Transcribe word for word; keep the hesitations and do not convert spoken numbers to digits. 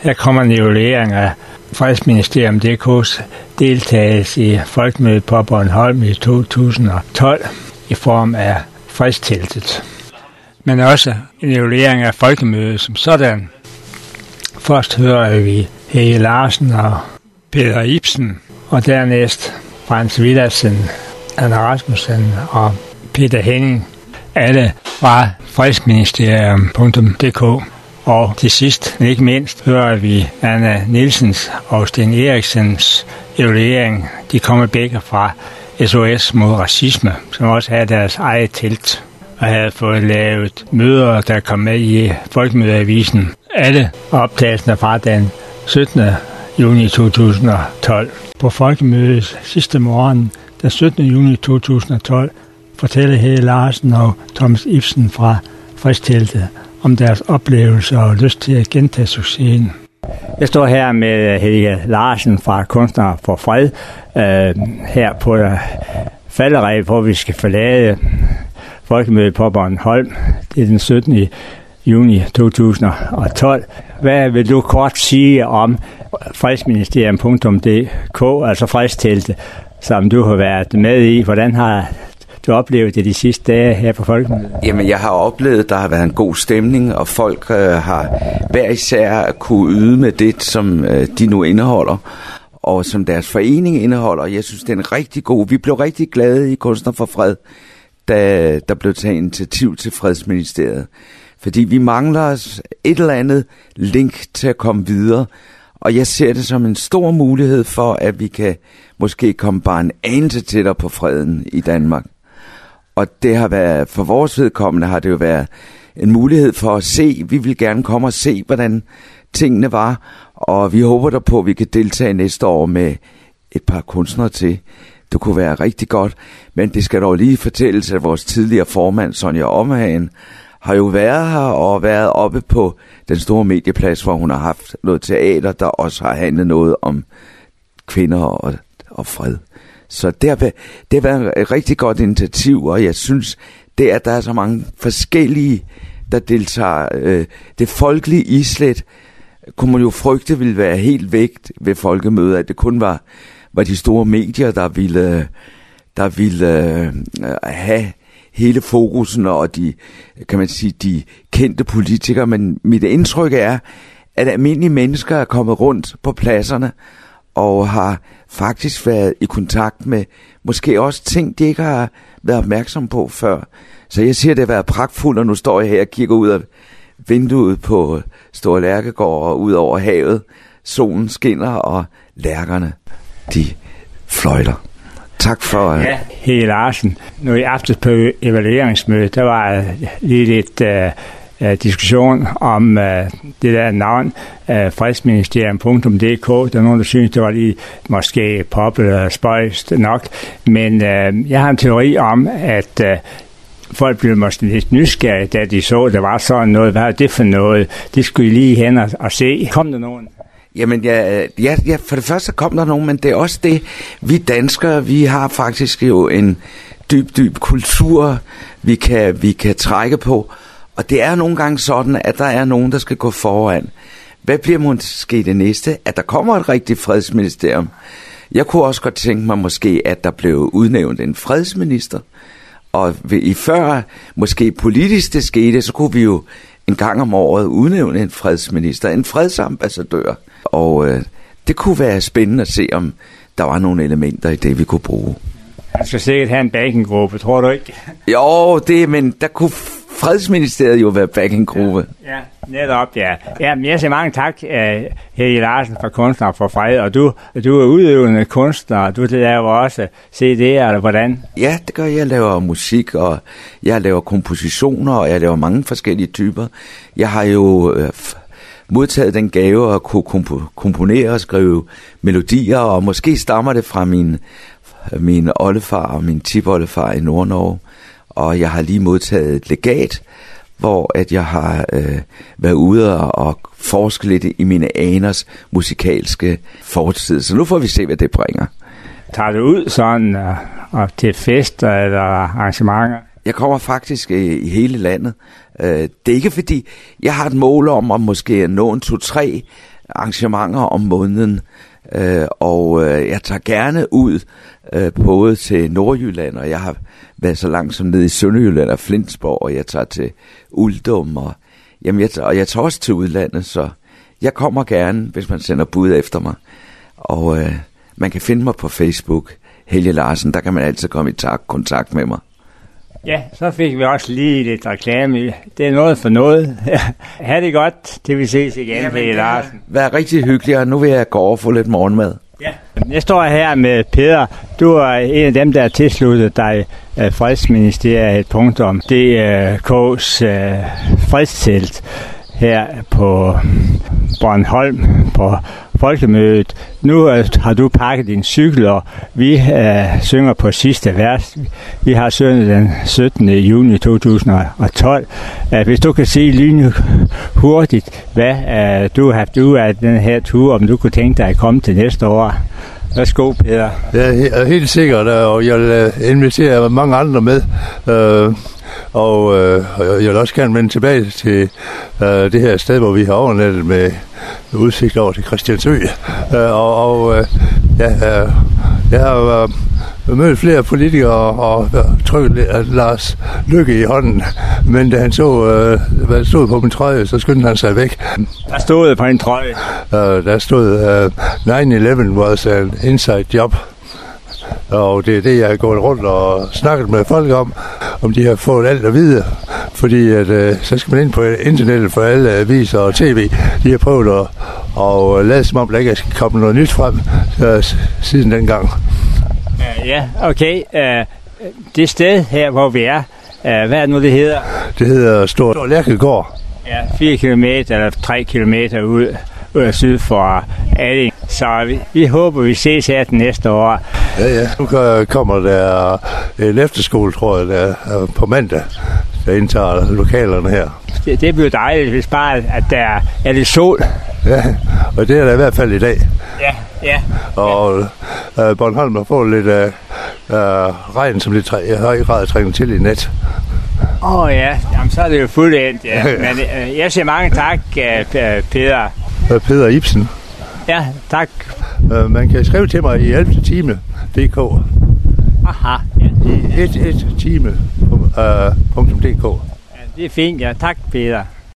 Her kommer en evaluering af Fredsministerium punktum d k's deltagelse i Folkemødet på Bornholm i to tusind og tolv i form af fredsteltet. Men også en evaluering af Folkemødet som sådan. Først hører vi Hege Larsen og Peter Ibsen, og dernæst Frans Villadsen, Anna Rasmussen og Peter Henning, alle fra Fredsministerium punktum d k. Og til sidst, men ikke mindst, hører vi Anna Nielsens og Sten Eriksens evaluering. De kommer begge fra S O S mod racisme, som også havde deres eget telt og havde fået lavet møder, der kom med i Folkemødeavisen. Alle optagelserne fra den syttende juni to tusind og tolv. På Folkemødets sidste morgen, den syttende juni to tusind og tolv, fortæller Hege Larsen og Thomas Ibsen fra fredsteltet om deres oplevelser og lyst til at gentage succesen. Jeg står her med Hege Larsen fra Kunstnere for Fred, øh, her på falderæb, hvor vi skal forlade Folkemødet på Bornholm. Det er den syttende juni to tusind og tolv. Hvad vil du kort sige om Fredsministerium punktum d k, altså fredsteltet, som du har været med i? Hvordan har du oplevet det de sidste dage her på Folkemødet? Jamen, jeg har oplevet, at der har været en god stemning, og folk øh, har hver især kunne yde med det, som øh, de nu indeholder, og som deres forening indeholder. Jeg synes, det er en rigtig god. Vi blev rigtig glade i Kunstnere for Fred, da der blev taget initiativ til Fredsministeriet. Fordi vi mangler et eller andet link til at komme videre, og jeg ser det som en stor mulighed for, at vi kan måske komme bare en anelse tættere på freden i Danmark. Og det har været, for vores vedkommende har det jo været en mulighed for at se, vi vil gerne komme og se, hvordan tingene var, og vi håber der på, at vi kan deltage næste år med et par kunstnere til. Det kunne være rigtig godt, men det skal dog lige fortælles, at vores tidligere formand, Sonja Omhagen, har jo været her og været oppe på den store medieplads, hvor hun har haft noget teater, der også har handlet noget om kvinder og, og fred. Så det har, været, det har været et rigtig godt initiativ, og jeg synes, det at der er så mange forskellige, der deltager. Øh, det folkelige islet kunne man jo frygte ville være helt væk ved folkemøder, at det kun var, var de store medier, der ville, der ville øh, have hele fokusen og de, kan man sige, de kendte politikere. Men mit indtryk er, at almindelige mennesker er kommet rundt på pladserne og har faktisk været i kontakt med måske også ting, de ikke har været opmærksom på før. Så jeg siger, at det har været pragtfuldt, og nu står jeg her og kigger ud af vinduet på Store Lærkegård og ud over havet. Solen skinner, og lærkerne, de fløjter. Tak for... Uh... Ja, Hege Larsen. Nu i aftes på evalueringsmødet, der var lige lidt uh, uh, diskussion om uh, det der navn, uh, Fredsministerium punktum d k. Der er nogen, der synes, det var lige måske poppet og spøjst nok. Men uh, jeg har en teori om, at uh, folk blev måske lidt nysgerrige, da de så, der var sådan noget. Hvad er det for noget? Det skulle I lige hen og, og se. Kom der nogen? Jamen, ja, ja, ja, for det første kom der nogen, men det er også det, vi danskere, vi har faktisk jo en dyb, dyb kultur, vi kan, vi kan trække på. Og det er nogle gange sådan, at der er nogen, der skal gå foran. Hvad bliver måske det næste? At der kommer et rigtigt fredsministerium. Jeg kunne også godt tænke mig måske, at der blev udnævnt en fredsminister. Og i før måske politisk det skete, så kunne vi jo en gang om året udnævne en fredsminister, en fredsambassadør. Og øh, det kunne være spændende at se, om der var nogle elementer i det, vi kunne bruge. Han skal sikkert have en backingruppe, tror du ikke? Jo, det, men der kunne Fredsministeriet jo være backingruppe. Ja, ja, netop, ja. Ja, men jeg siger mange tak, Hege Larsen fra Kunstnere for Fred, og du, du er udøvende kunstner, du laver også C D'er, eller hvordan? Ja, det gør jeg. Jeg laver musik, og jeg laver kompositioner, og jeg laver mange forskellige typer. Jeg har jo øh, modtaget den gave at kunne komp- komponere og skrive melodier, og måske stammer det fra min, min oldefar og min tipoldefar i Nord-Norge. Og jeg har lige modtaget et legat, hvor at jeg har øh, været ude og, og forske lidt i mine aners musikalske fortid. Så nu får vi se, hvad det bringer. Tager du ud sådan og, og til fester eller arrangementer? Jeg kommer faktisk i, i hele landet. Øh, det er ikke fordi, jeg har et mål om at måske nå en to-tre arrangementer om måneden, øh, og øh, jeg tager gerne ud øh, både til Nordjylland, og jeg har været så langt som nede i Sønderjylland og Flensborg, og jeg tager til Uldum, og, jamen jeg, og jeg tager også til udlandet, så jeg kommer gerne, hvis man sender bud efter mig. Og øh, man kan finde mig på Facebook, Helge Larsen, der kan man altid komme i kontakt med mig. Ja, så fik vi også lige lidt reklame. Det er noget for noget. Ha' det godt, til vi ses igen, Helge Larsen. Vær rigtig hyggelig, og nu vil jeg gå over og få lidt morgenmad. Ja. Jeg står her med Peder. Du er en af dem, der er tilsluttet dig uh, Fredsministeriet, punktum D K's uh, fredstelt her på Bornholm på folkemødet. Nu uh, har du pakket din cykel, og vi uh, synger på sidste vers. Vi har sunget den syttende juni to tusind og tolv. Uh, hvis du kan sige lige hurtigt, hvad uh, du har haft ud af den her tur, om du kunne tænke dig at komme til næste år. Værsgo, Peder. Ja, helt sikkert, og jeg vil invitere mange andre med. Uh, Og øh, jeg vil også gerne vende tilbage til øh, det her sted, hvor vi har overnattet med udsigt over til Christiansø. Øh, og og øh, ja, øh, jeg har øh, mødt flere politikere og, og trykket Lars Løkke i hånden. Men da han så, øh, hvad der stod på min trøje, så skyndte han sig væk. Der stod på en trøje? Øh, der stod øh, nine eleven was an inside job. Og det er det, jeg har gået rundt og snakket med folk om, om de har fået alt at vide. Fordi at, øh, så skal man ind på internettet for alle aviser og tv. De har prøvet at, at lade som om, der ikke er kommet noget nyt frem øh, siden dengang. Uh, ja, okay. Uh, det sted her, hvor vi er, uh, hvad er det nu, det hedder? Det hedder Stor Lærkegård. Ja, fire kilometer eller tre kilometer ud, ud af syd for Alling. Så vi, vi håber, vi ses her den næste år. Ja, ja. Nu kommer der en efterskole, tror jeg, der er på mandag, der indtager lokalerne her. Det, det bliver dejligt, hvis bare, at der er lidt sol. Ja, og det er der i hvert fald i dag. Ja, ja. Og uh, Bornholm har fået lidt uh, uh, regn, som lidt i høj grad trænger til i nat. Åh oh, ja, jamen, så er det jo fuldendt, ja. Men uh, jeg siger mange tak, uh, Peder. Uh, Peder Ibsen. Ja, tak. Uh, man kan skrive til mig i ellevte time punktum d k. Aha, ja. et et time punktum d k. Ja, det er fint, ja. Tak, Peder.